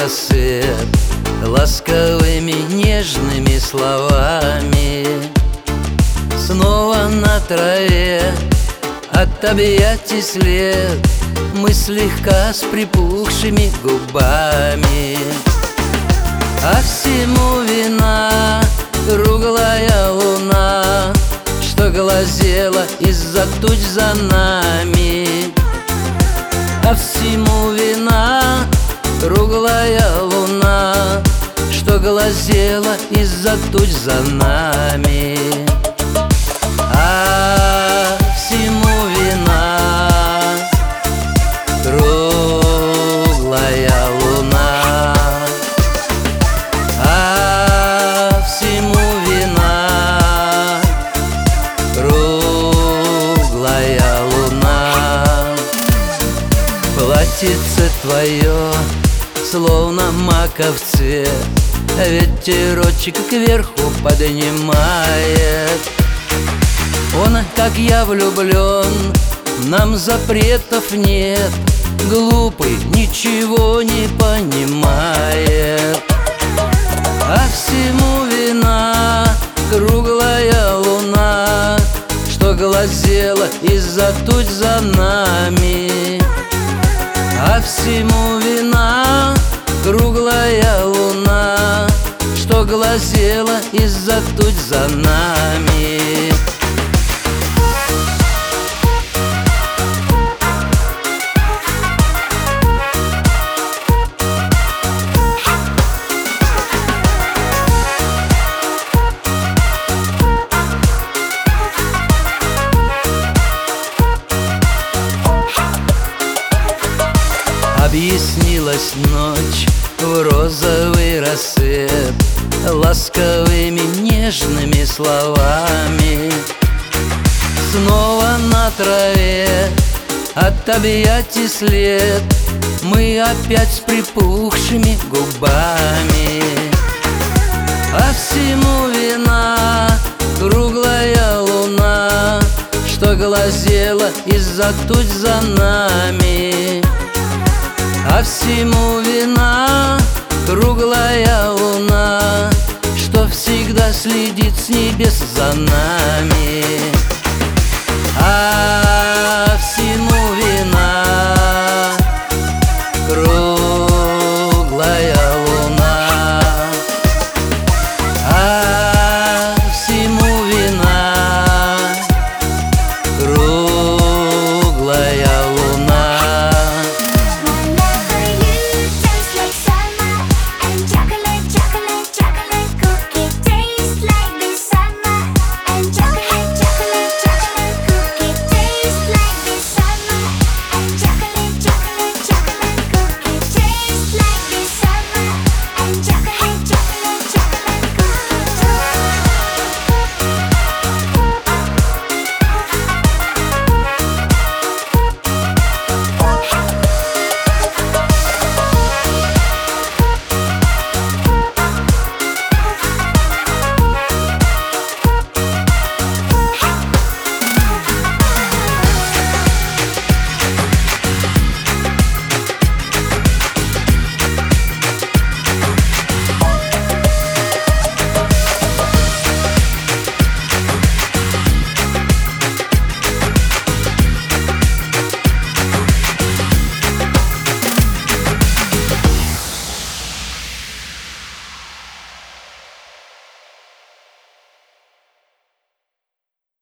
рассвет ласковыми нежными словами. Снова на траве от объятий след, мы слегка с припухшими губами. А всему вина круглая луна, что глазела из-за туч за нами. А всему вина круглая луна, что глазела из-за туч за нами. А всему вина круглая луна, а всему вина круглая луна. Платьице твое словно маков цвет, ветерочек кверху поднимает. Он, как я, влюблен, нам запретов нет, глупый ничего не понимает. А всему вина круглая луна, что глазела из-за туч за нами. А всему вина круглая луна, что глазела из-за туч за нами. Объяснилась ночь в розовый рассвет ласковыми нежными словами. Снова на траве от объятий след, мы опять с припухшими губами. А всему вина круглая луна, что глазела из-за туч за нами. А всему вина круглая луна, что всегда следит с небес за нами. А всему